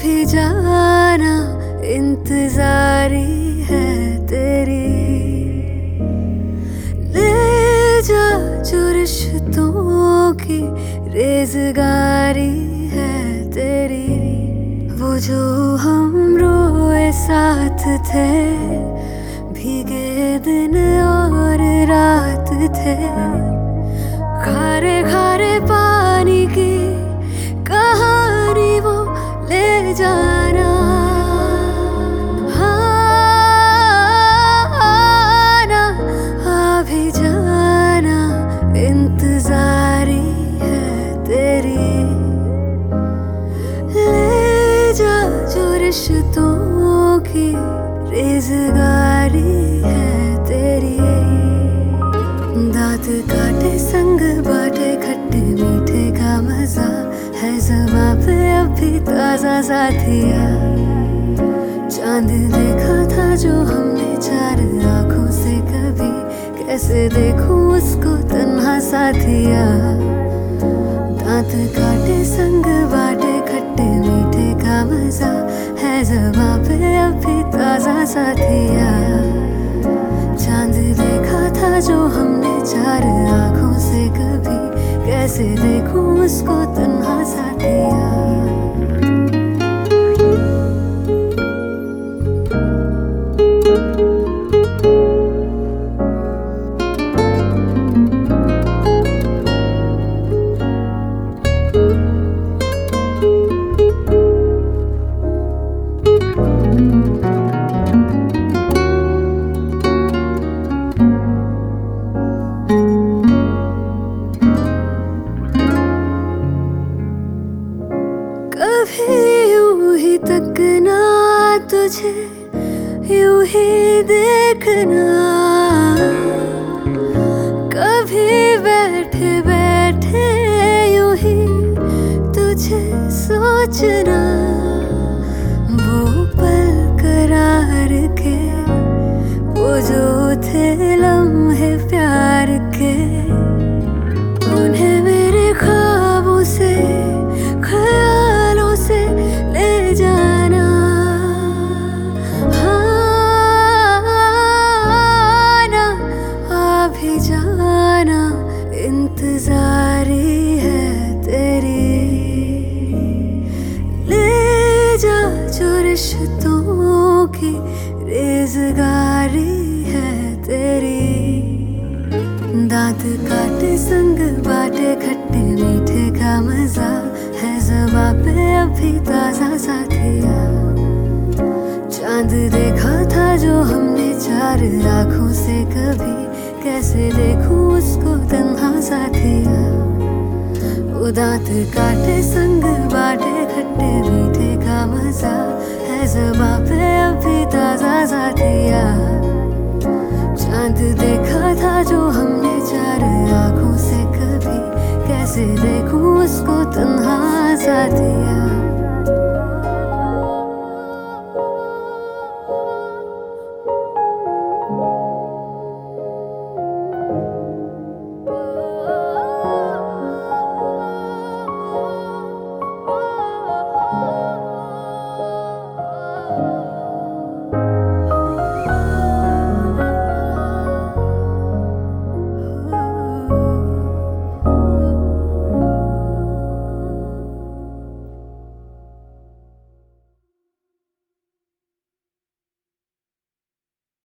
कभी जाना इंतजारी है तेरी, ले जा जो रिश्तों की रेज़गारी है तेरी। वो जो हम रोए साथ थे, भीगे दिन और रात थे, खारे खारे पानी की कहानी वो ले जाना। आना आ भी जाना इंतजारी है तेरी, ले जा जो रिश्तों की रेज़गारी है तेरी। दांत काटे संग बाटे खट्टे मीठे का मजा है, ज़बां पे अभी ताजा साथिया। चांद देखा था जो हमने चार आंखों से, कभी कैसे देखूं उसको तन्हा साथिया। दांत काटे संग बाटे खट्टे मीठे का मजा है, ज़बां पे अभी ताजा साथिया। चांद देखा था जो हमने चार आंखों से, कभी कैसे देखूं उसको तन्हा साथिया। कभी यूं ही तकना तुझे, यूं ही देखना, कभी बैठे बैठे यूं ही तुझे सोचना। वो पल करार के, वो जो थे लम्हे प्यार के, उन्हें मेरे ख्वाबों से ख्यालों से ले जाना। आना आ भी जाना इंतजारी है तेरी, ले जा जो रिश्तों की रेज़गारी है तेरी। दांत काटे संग बाटे खट्टे मीठे का मजा है, ज़बां पे अभी ताजा साथिया। चांद देखा था जो हमने चार आंखों से, कभी कैसे देखूं उसको तन्हा साथिया। वो दांत काटे संग बाटे खट्टे मीठे का मजा है, ज़बां पे अभी ताजा साथिया। चांद देखा था जो हमने चार आंखों से, कभी कैसे देखूं उसको तन्हा साथिया।